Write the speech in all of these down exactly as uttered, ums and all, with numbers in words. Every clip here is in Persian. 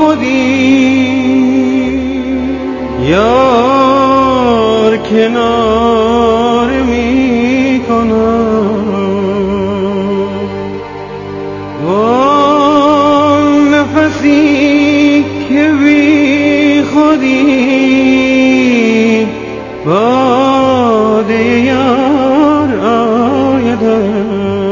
خودی یار کنار می کنم، وان نفسی که بی خودی باد یار آیدت.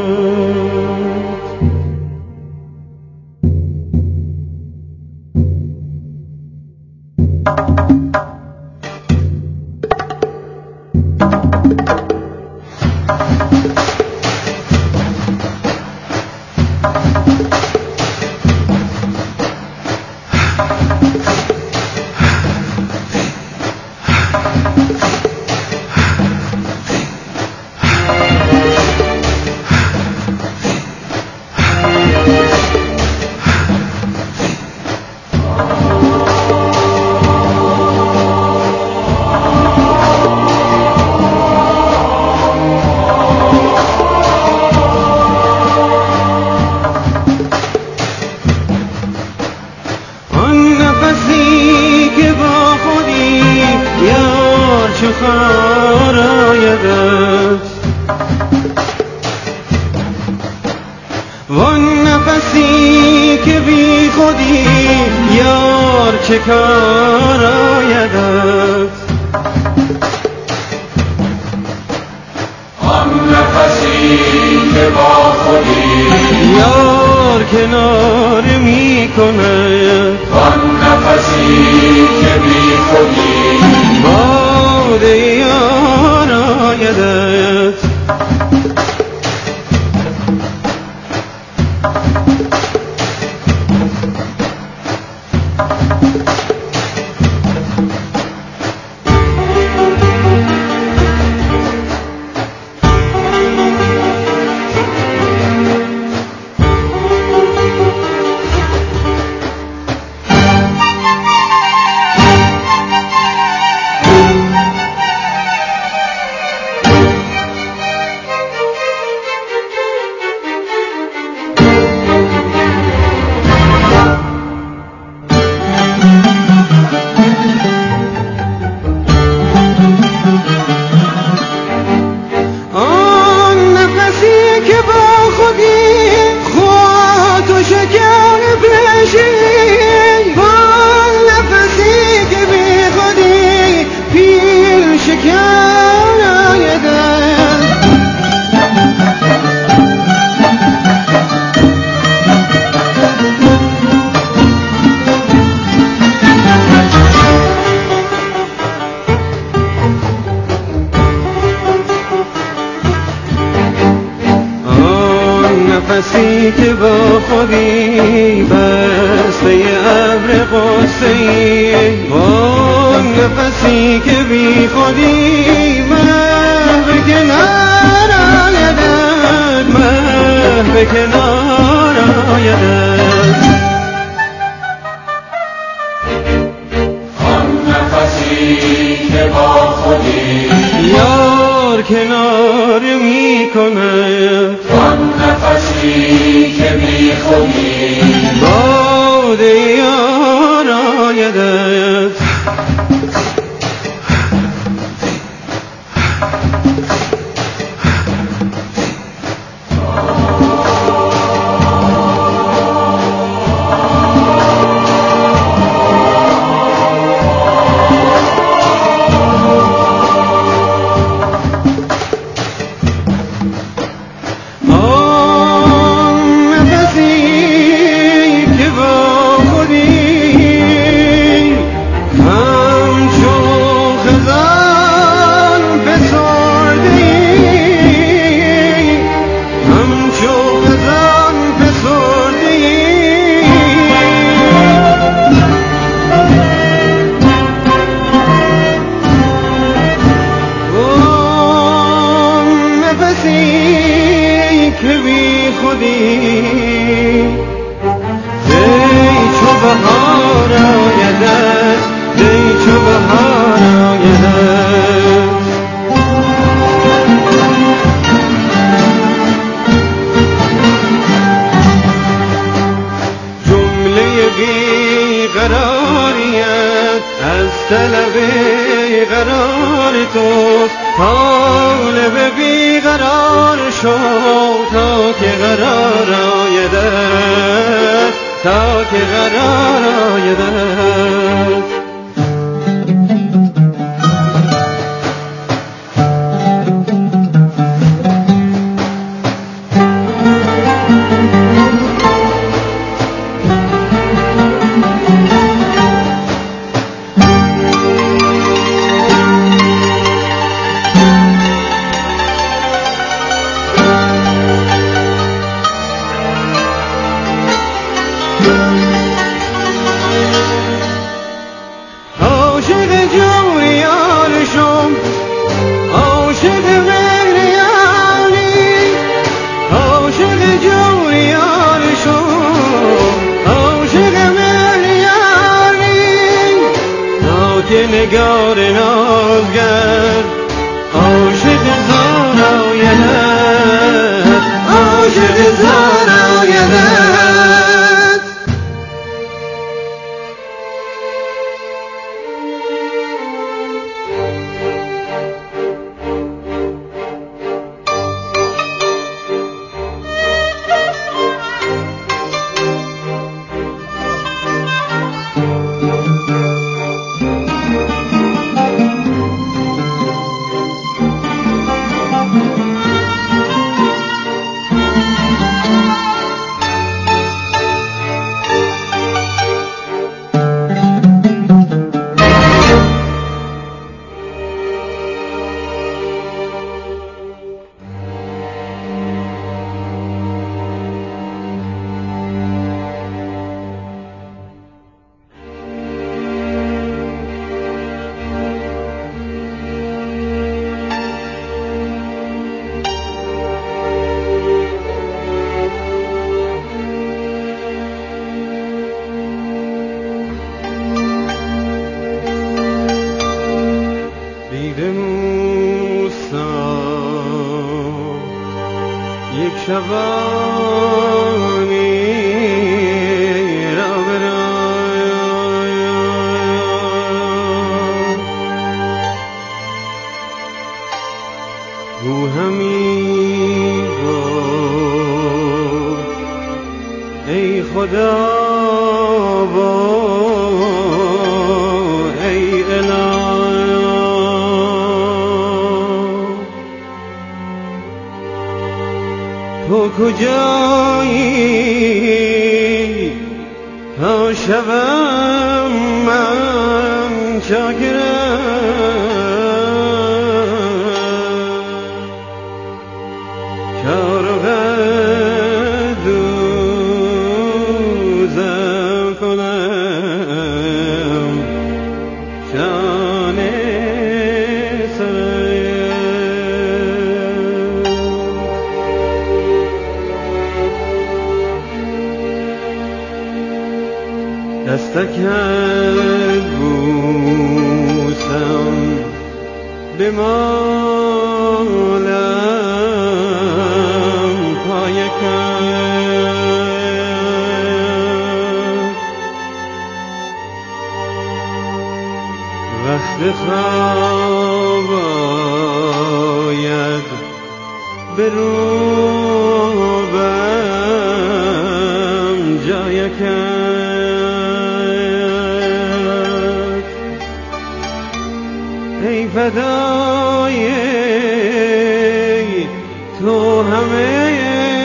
چه خار آیدت، وان نفسی که بی خودی یار چه کار آیدت. آن نفسی که با خودی یار کنار می کند، آن نفسی که بی خودی باد یار آیدت. نفسی که با خودی بسته ابر غصه‌ای، وان نفسی که بی خودی محو کنار آیدت، محو کنار آیدت. آن نفسی که با خودی یار کنار می کند، آن نفسی که بی خودی باد یار آیدت. یاریت از طلب قرار توست، طالب بیقرار شو تا که قرار آیدت، تا که قرار آیدت. نگار نازگر عاشق زار آیدت، عاشق زار آیدت. یک شبانی را برایم او همی گفت ای خدا با ای اله تو کجایی تا شوم من چاکرم، چارقد دوزم کنم شان دستکت بوسم بمالم پایکت وقت خواب آید بروبم جایکت ای فدای تو همه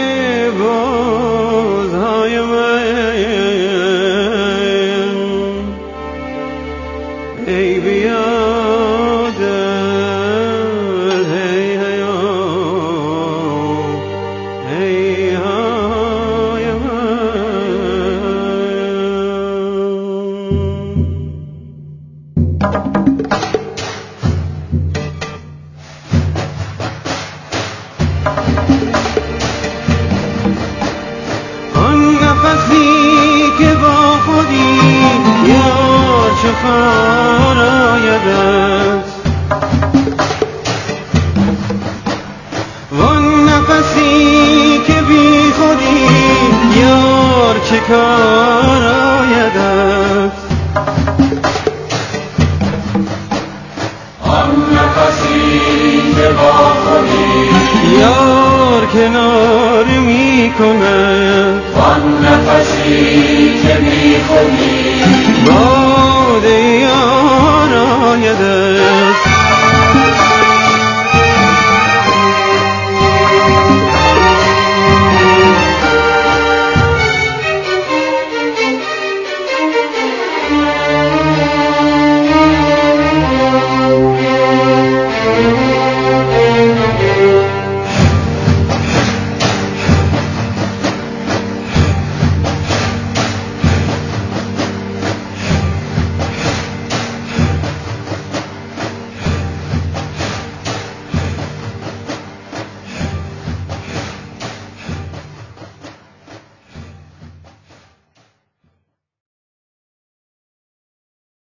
بازهای من، ای بیادت ای حیات ای های نفسی که با خودی یار چو خار آیدم، کند آن نفسی که می خونی با